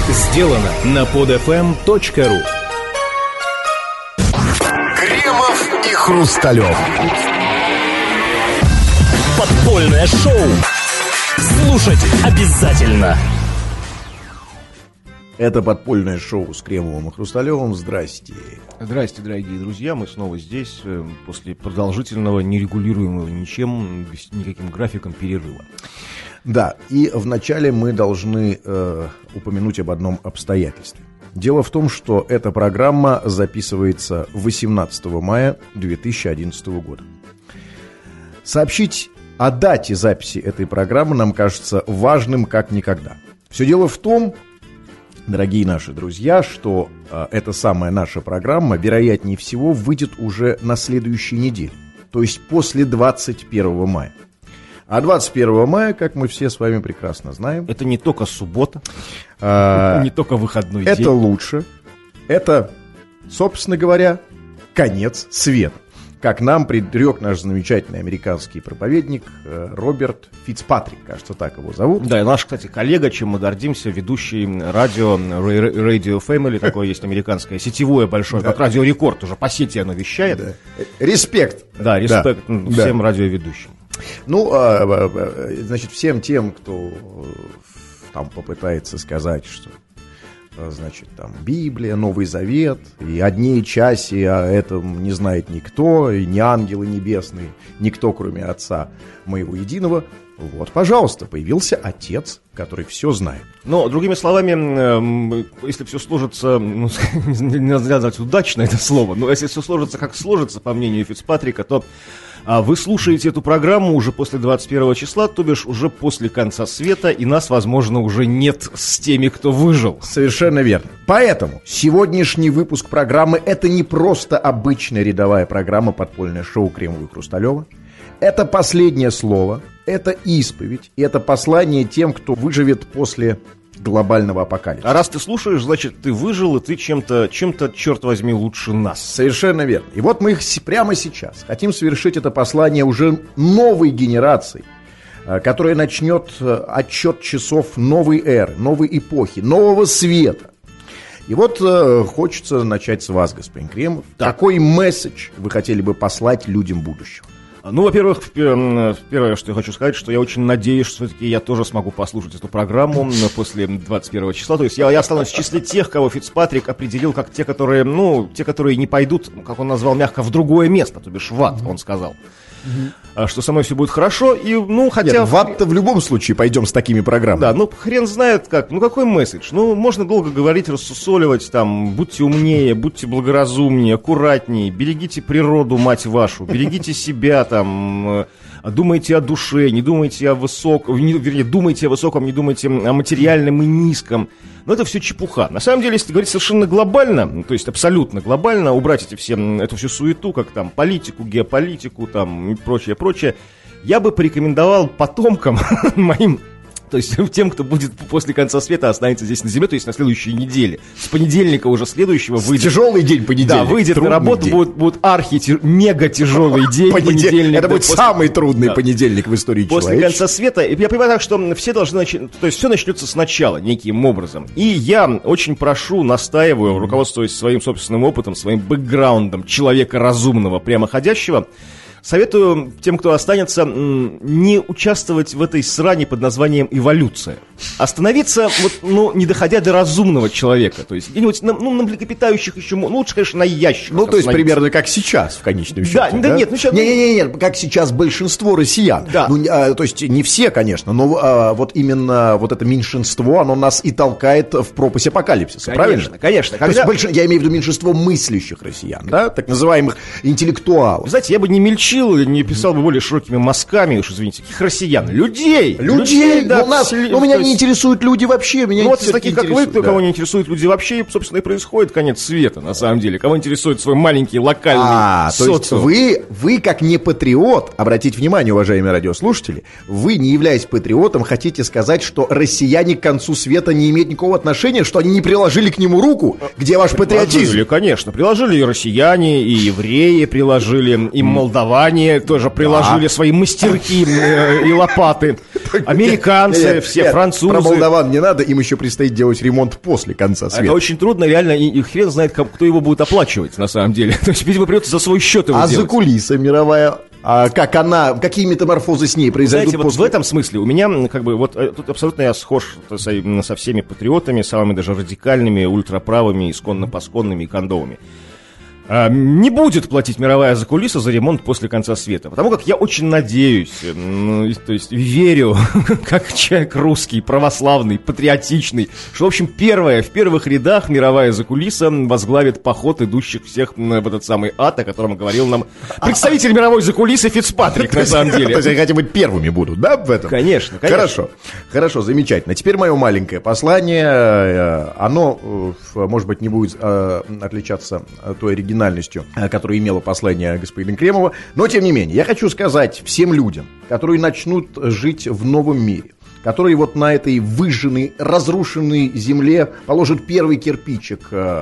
Сделано на podfm.ru. Кремов и Хрусталев. Подпольное шоу. Слушать обязательно. Это подпольное шоу с Кремовым и Хрусталевым. Здрасте. Здрасте, дорогие друзья. Мы снова здесь после продолжительного, нерегулируемого ничем, без никаким графиком перерыва. Да, и вначале мы должны упомянуть об одном обстоятельстве. Дело в том, что эта программа записывается 18 мая 2011 года. Сообщить о дате записи этой программы нам кажется важным как никогда. Все дело в том, дорогие наши друзья, что эта самая наша программа, вероятнее всего, выйдет уже на следующей неделе, то есть после 21 мая. А 21 мая, как мы все с вами прекрасно знаем... Это не только суббота, не только выходной день. Это лучше. Это, собственно говоря, конец света. Как нам предрек наш замечательный американский проповедник Роберт Фицпатрик, кажется, так его зовут. Да, и наш, кстати, коллега, чем мы гордимся, ведущий радио Radio Family, такое есть американское, сетевое большое, как Радио Рекорд, уже по сети оно вещает. Да. Респект. Да, респект всем радиоведущим. Ну, значит, всем тем, кто там попытается сказать, что... Значит, там Библия, Новый Завет, и о дне и часе о этом не знает никто, и ни ангелы небесные, никто, кроме Отца моего единого. Вот, пожалуйста, появился Отец, который все знает. Но, другими словами, если все сложится, ну, нельзя назвать удачно это слово, но если все сложится, как сложится, по мнению Фицпатрика, то вы слушаете эту программу уже после 21 числа, то бишь уже после конца света, и нас, возможно, уже нет с теми, кто выжил. Совершенно верно. Поэтому сегодняшний выпуск программы — это не просто обычная рядовая программа «Подпольное шоу» Кремова и Хрусталева. Это последнее слово, это исповедь, и это послание тем, кто выживет после глобального апокалипсиса. А раз ты слушаешь, значит, ты выжил, и ты чем-то, черт возьми, лучше нас. Совершенно верно. И вот мы прямо сейчас хотим совершить это послание уже новой генерации, которая начнет отсчет часов новой эры, новой эпохи, нового света. И вот хочется начать с вас, господин Кремов. Так. Какой месседж вы хотели бы послать людям будущего? Ну, во-первых, первое, что я хочу сказать, что я очень надеюсь, что все-таки я тоже смогу послушать эту программу после 21 числа. То есть я останусь в числе тех, кого Фицпатрик определил как те, которые не пойдут, как он назвал мягко, в другое место, то бишь в ад, он сказал. Что со мной все будет хорошо, и, хотя... Нет, в ад-то в любом случае пойдем с такими программами. Да, хрен знает как, какой месседж? Можно долго говорить, рассусоливать, будьте умнее, будьте благоразумнее, аккуратнее, берегите природу, мать вашу, берегите себя, думайте о душе, не думайте о высоком, думайте о высоком, не думайте о материальном и низком. Но это все чепуха. На самом деле, если говорить совершенно глобально, то есть абсолютно глобально, убрать эту всю суету, как политику, геополитику и прочее, я бы порекомендовал потомкам моим, то есть тем, кто будет после конца света, останется здесь на земле, то есть на следующей неделе. С понедельника уже следующего выйдет... Тяжелый день понедельник. Да, выйдет на работу, будет мега тяжелый день понедельник. Это будет самый трудный понедельник в истории человечества. После конца света. И я понимаю так, что все должны начать... То есть все начнется сначала, неким образом. И я очень прошу, настаиваю, руководствуясь своим собственным опытом, своим бэкграундом человека разумного, прямоходящего, советую тем, кто останется, не участвовать в этой сране под названием эволюция. Остановиться, не доходя до разумного человека. То есть где-нибудь на млекопитающих еще, лучше, конечно, на ящиках. То есть примерно как сейчас, в конечном счете. Нет, как сейчас большинство россиян. Да. То есть не все, конечно, но вот именно вот это меньшинство, оно нас и толкает в пропасть апокалипсиса, правильно? Конечно. То есть я имею в виду меньшинство мыслящих россиян, да, так называемых интеллектуалов. Вы знаете, я бы не мельчил, не писал бы более широкими мазками, уж извините, каких россиян? Людей! Да, меня не интересуют люди вообще. Из таких, как вы, кого не интересуют люди вообще, собственно, и происходит конец света, на самом деле. Кого интересует свой маленький локальный социум. То есть вы, как не патриот, обратите внимание, уважаемые радиослушатели, вы, не являясь патриотом, хотите сказать, что россияне к концу света не имеют никакого отношения, что они не приложили к нему руку? Где ваш патриотизм? Конечно, приложили и россияне, и евреи приложили, и молдаване тоже приложили свои мастерки и лопаты. Американцы, все французы. французы. Про молдаван не надо, им еще предстоит делать ремонт после конца света. Это очень трудно, реально, и хрен знает, кто его будет оплачивать, на самом деле. То есть, видимо, придется за свой счет его делать. За кулиса мировая, какие метаморфозы с ней произойдут? Знаете, вот в этом смысле у меня, как бы, вот тут абсолютно я схож со всеми патриотами, самыми даже радикальными, ультраправыми, исконно-посконными и кондовыми. Не будет платить мировая закулиса за ремонт после конца света. Потому как я очень надеюсь, то есть верю, как человек русский, православный, патриотичный, что, в общем, в первых рядах мировая закулиса возглавит поход идущих всех в этот самый ад, о котором говорил нам представитель мировой закулисы Фицпатрик, на самом деле. То есть они хотя бы первыми будут, да, в этом? Конечно. Хорошо, замечательно. Теперь мое маленькое послание, оно, может быть, не будет отличаться той оригинальностью, которую имело послание господина Кремова. Но, тем не менее, я хочу сказать всем людям, которые начнут жить в новом мире, которые вот на этой выжженной, разрушенной земле положат первый кирпичик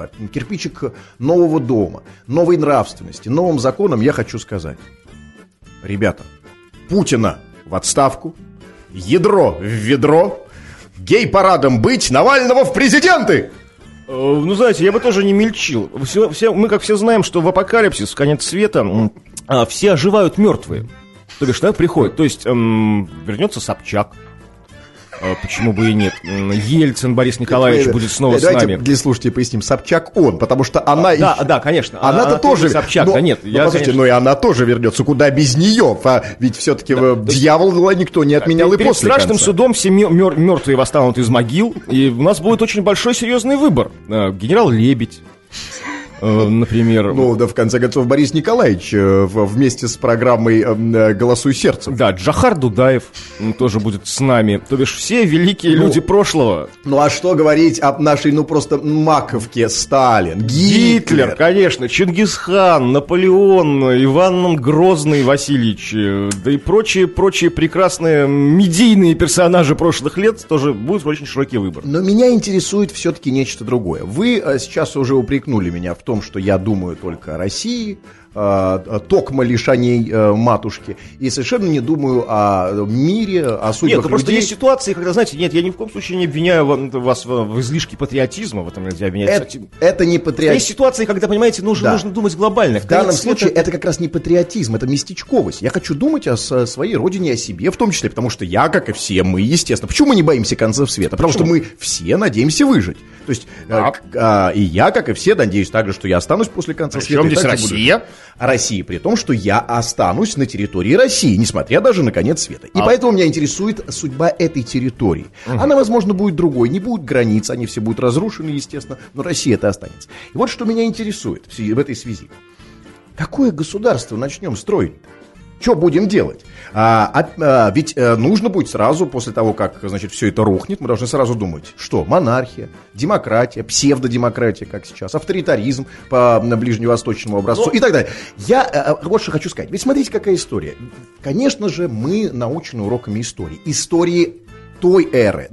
нового дома, новой нравственности, новым законам, я хочу сказать: ребята, Путина в отставку, ядро в ведро, гей-парадом быть, Навального в президенты! Ну, знаете, я бы тоже не мельчил. Мы, как все знаем, что в апокалипсис, в конец света, все оживают мертвые. То бишь, приходит. То есть, вернется Собчак. Почему бы и нет? Ельцин Борис Николаевич будет снова с нами. Давайте для слушателей поясним. Собчак он, потому что она... Да, конечно. Она-то тоже... Собчак, да нет. Послушайте, и она тоже вернется. Куда без нее? Ведь все-таки дьявола никто не отменял и после конца. Перед страшным судом все мертвые восстанут из могил, и у нас будет очень большой серьезный выбор. Генерал Лебедь, например. Ну, да, в конце концов, Борис Николаевич вместе с программой «Голосуй сердцем». Да, Джохар Дудаев тоже будет с нами. То бишь, все великие люди прошлого. Ну, а что говорить об нашей, просто маковке Сталин, Гитлер, конечно, Чингисхан, Наполеон, Иван Грозный Васильевич, да и прочие прекрасные медийные персонажи прошлых лет, тоже будет очень широкий выбор. Но меня интересует все-таки нечто другое. Вы сейчас уже упрекнули меня в том, что я думаю только о России, токмо лишь о ней матушки, и совершенно не думаю о мире, о судьбах людей. Нет, просто есть ситуации, когда, знаете, я ни в коем случае не обвиняю вас в излишке патриотизма, в этом нельзя обвинять. Это не патриотизм. Есть ситуации, когда, понимаете, нужно думать глобально. В данном случае это как раз не патриотизм, это местечковость. Я хочу думать о своей родине, о себе в том числе, потому что я, как и все мы, естественно. Почему мы не боимся концов света? Потому что мы все надеемся выжить. То есть, и я, как и все, надеюсь также, что я останусь после конца света. Причем здесь Россия? России, при том, что я останусь на территории России, несмотря даже на конец света. И поэтому меня интересует судьба этой территории. Она, возможно, будет другой, не будет границ, они все будут разрушены, естественно, но Россия-то останется. И вот что меня интересует в этой связи. Какое государство начнем строить? Что будем делать? Ведь нужно будет сразу, после того, как, значит, все это рухнет, мы должны сразу думать, что монархия, демократия, псевдодемократия, как сейчас, авторитаризм по ближневосточному образцу и так далее. Я вот что хочу сказать. Ведь смотрите, какая история. Конечно же, мы научены уроками истории. Истории той эры,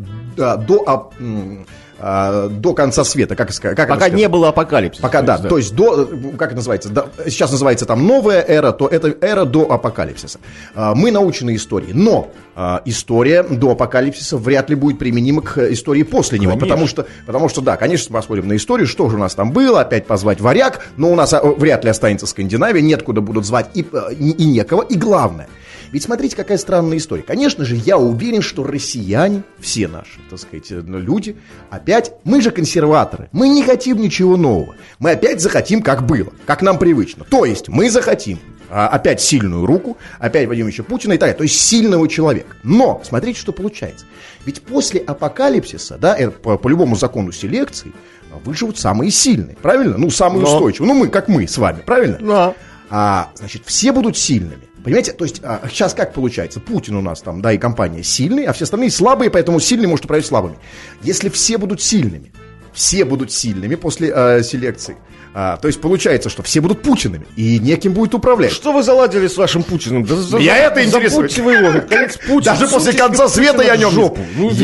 до конца света, пока не было апокалипсиса. Пока, да, то есть как это называется, сейчас называется там новая эра, то это эра до апокалипсиса. Мы научены историей, но история до апокалипсиса вряд ли будет применима к истории после него, потому что, да, конечно, посмотрим на историю, что же у нас там было, опять позвать варяг, но у нас вряд ли останется Скандинавия, нет куда будут звать и некого, и главное. Ведь смотрите, какая странная история. Конечно же, я уверен, что россияне, все наши, так сказать, люди, опять, мы же консерваторы, мы не хотим ничего нового. Мы опять захотим, как было, как нам привычно. То есть, мы захотим опять сильную руку, опять Владимира Ильича Путина и так далее. То есть, сильного человека. Но, смотрите, что получается. Ведь после апокалипсиса, да, по любому закону селекции, выживут самые сильные, правильно? Ну, самые устойчивые. Ну, мы, как мы с вами, правильно? Значит, все будут сильными. Понимаете, то есть сейчас как получается? Путин у нас там, да, и компания сильные, а все остальные слабые, поэтому сильный может управлять слабыми. Если все будут сильными после селекции, То есть получается, что все будут Путинами, и неким будет управлять. Что вы заладили с вашим Путиным? Меня это интересует. Забудьте вы его. Конец Путина. Даже после конца света я о нем не...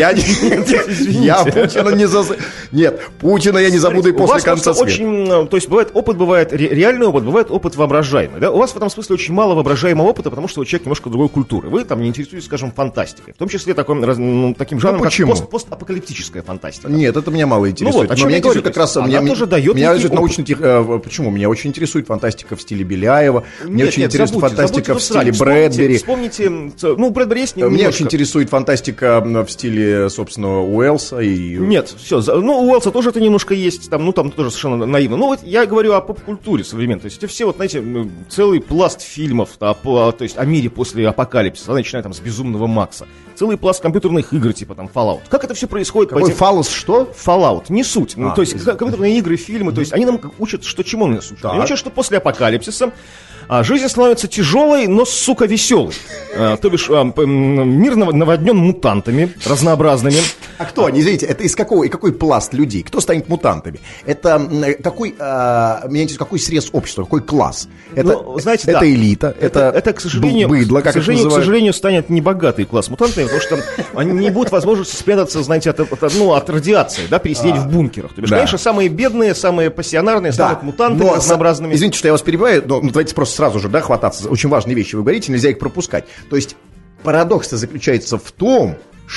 Я Путина не Нет, Путина я не забуду и после конца света. Очень, то есть опыт бывает реальный опыт, бывает опыт воображаемый. Да? У вас в этом смысле очень мало воображаемого опыта, потому что вы человек немножко другой культуры. Вы там не интересуетесь, скажем, фантастикой. В том числе таким жанром, как постапокалиптическая фантастика. Нет, это меня мало интересует. О чем я говорю, как раз она тоже дает Почему? Меня очень интересует фантастика в стиле Беляева. Мне очень интересует фантастика в стиле Брэдбери. Вспомните, Брэдбери есть немножко. Меня очень интересует фантастика в стиле, собственно, Уэллса. Нет, все. У Уэллса тоже это немножко есть. Там тоже совершенно наивно. Вот я говорю о поп-культуре современной. То есть все, знаете, целый пласт фильмов, то есть о мире после апокалипсиса, начиная там с «Безумного Макса». Целый пласт компьютерных игр, типа там Fallout. Как это все происходит? Какой фаллос, что? Fallout, не суть. То есть компьютерные игры, фильмы, то есть они нам учат, чему нас учат. Они учат, что после апокалипсиса жизнь становится тяжелой, но, сука, веселой. То бишь, мир наводнен мутантами разнообразными. А кто они, извините, это из какой пласт людей? Кто станет мутантами? Это какой, меня интересует, какой срез общества, какой класс? Это, знаете, это элита, это к сожалению, быдло, как к сожалению, станет небогатый класс мутантами, потому что они не будут возможности спрятаться, знаете, от радиации, да, пересидеть в бункерах. То бишь, конечно, самые бедные, самые пассионарные станут мутантами разнообразными. Извините, что я вас перебиваю, но давайте просто сразу же, хвататься за очень важные вещи вы говорите, нельзя их пропускать. То есть парадокс-то заключается в том,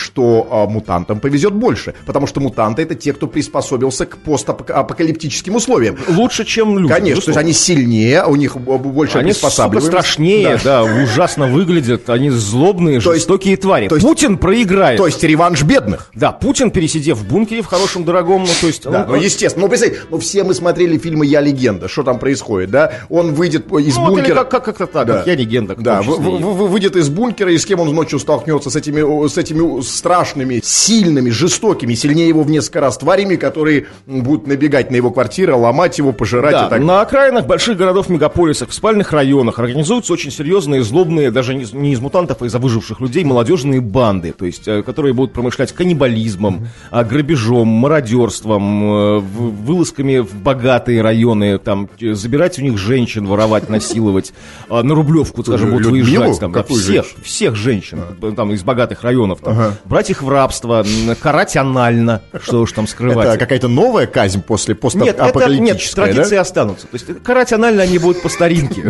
что мутантам повезет больше, потому что мутанты — это те, кто приспособился к постапокалиптическим условиям. Лучше, чем люди. Конечно, то есть они сильнее, у них больше приспосабливаемости. Они страшнее, да, ужасно выглядят, они злобные, жестокие твари. Путин проиграет. То есть реванш бедных. Да, Путин, пересидев в бункере в хорошем, дорогом, естественно. Представьте, все мы смотрели фильмы «Я легенда», что там происходит, да? Он выйдет из бункера. Или как-то так, как «Я легенда». Да, выйдет из бункера, и с кем он ночью столкнется? С этими страшными, сильными, жестокими, сильнее его в несколько раз тварями, которые будут набегать на его квартиру, ломать его, пожирать. Да, на окраинах больших городов, мегаполисах, в спальных районах организуются очень серьезные, злобные, даже не из мутантов, а из выживших людей, молодежные банды, то есть, которые будут промышлять каннибализмом, грабежом, мародерством, вылазками в богатые районы, там, забирать у них женщин, воровать, насиловать, на Рублевку, скажем, будут выезжать, там, всех женщин, там, из богатых районов, там, брать их в рабство, карать анально, что уж там скрывать. Это какая-то новая казнь после постапокалиптической, Нет, традиции останутся. То есть карать анально они будут по старинке.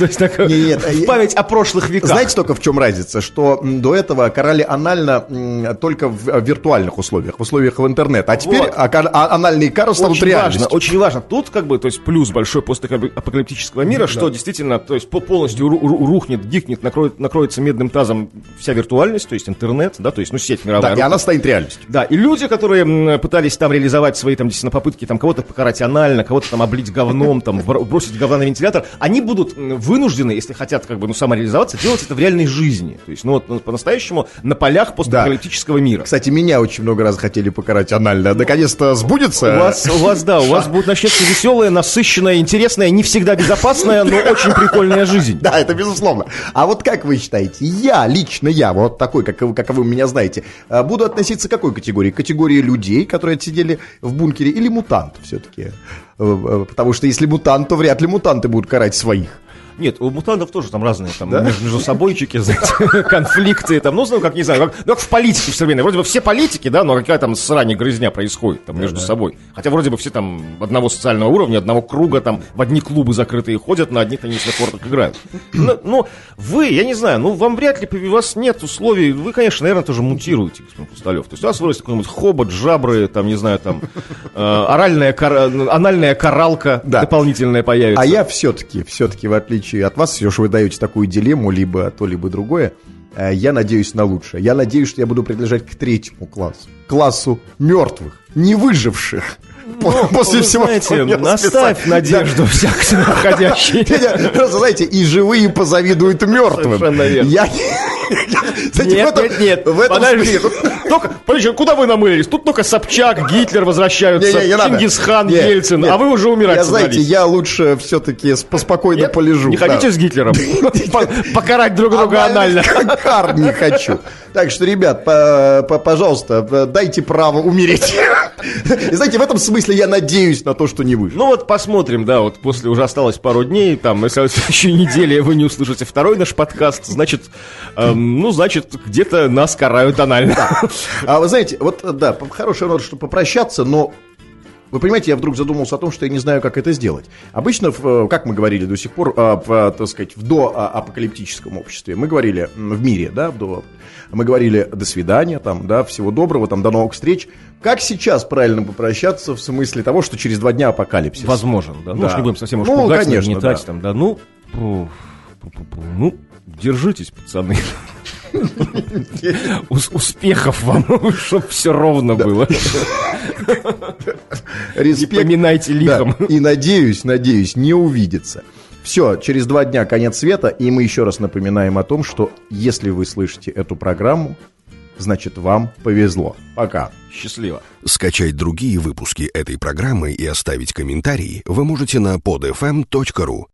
В память о прошлых веках. Знаете только в чем разница? Что до этого карали анально только в виртуальных условиях, в условиях в интернет. А теперь анальные кары станут реальностью. Очень важно. Тут то есть плюс большой постапокалиптического мира, что действительно, то есть полностью рухнет, гикнет, накроется медным тазом вся виртуальность, то есть интернет, да, то есть, сеть мировая. Да, и она станет реальностью. Да, и люди, которые пытались там реализовать свои там действительно попытки, там кого-то покарать анально, кого-то там облить говном, там бросить говна на вентилятор, они будут вынуждены, если хотят самореализоваться, делать это в реальной жизни. То есть, по-настоящему на полях постапокалиптического мира. Кстати, меня очень много раз хотели покарать анально. Наконец-то сбудется. У вас будет начнется веселая, насыщенная, интересная, не всегда безопасная, но очень прикольная жизнь. Да, это безусловно. А вот как вы считаете, лично я, вот такой, как вы меня знаете, буду относиться к какой категории? К категории людей, которые отсидели в бункере, или мутант все-таки? Потому что если мутант, то вряд ли мутанты будут карать своих. Нет, у мутантов тоже там разные там, между собойчики, знаете, конфликты, там, как не знаю, как в политике все время. Вроде бы все политики, да, но какая там срань и грызня происходит там между собой. Хотя вроде бы все там одного социального уровня, одного круга, там, в одни клубы закрытые ходят, на одних теннисных кортах играют. Но вы, я не знаю, вам вряд ли, у вас нет условий, вы, конечно, наверное, тоже мутируете, господин Хрусталев. То есть у вас вырастет какой-нибудь хобот, жабры, там, не знаю, там, анальная каралка дополнительная появится. А я все-таки, в отличие от вас, все же вы даете такую дилемму, либо то, либо другое, я надеюсь на лучшее. Я надеюсь, что я буду принадлежать к третьему классу. Классу мертвых, не выживших. После всего, знаете, наставь надежду всякой находящей. Просто, знаете, и живые позавидуют мертвым. Совершенно верно. Нет, подожди, подожди, куда вы намылились? Тут только Собчак, Гитлер возвращаются, Чингисхан, Ельцин, а вы уже умирать собрались. Знаете, я лужше все-таки поспокойно полежу. Не хотите с Гитлером покарать друг друга анально? Кар не хочу. Так что, ребят, пожалуйста, дайте право умереть. И знаете, в этом смысле смысле я надеюсь на то, что не выживу? Ну вот посмотрим, да, вот после уже осталось пару дней, там, если в следующей неделе вы не услышите второй наш подкаст, значит, значит, где-то нас карают анально. Да. А вы знаете, вот, да, хорошая нота, чтобы попрощаться, но... Вы понимаете, я вдруг задумался о том, что я не знаю, как это сделать. Обычно, как мы говорили до сих пор, так сказать, в доапокалиптическом обществе, мы говорили в мире, да, мы говорили до свидания, там, да, всего доброго, там, до новых встреч. Как сейчас правильно попрощаться в смысле того, что через 2 дня апокалипсис? Возможен, да. Ну, да. уж не будем совсем пугать, конечно, нагнетать, да. там, да, держитесь, пацаны. Успехов вам, чтобы все ровно было. Респект. Не поминайте лихом. Да. И надеюсь, не увидится. Все, через 2 дня конец света. И мы еще раз напоминаем о том, что если вы слышите эту программу, значит, вам повезло. Пока. Счастливо. Скачать другие выпуски этой программы и оставить комментарии вы можете на podfm.ru.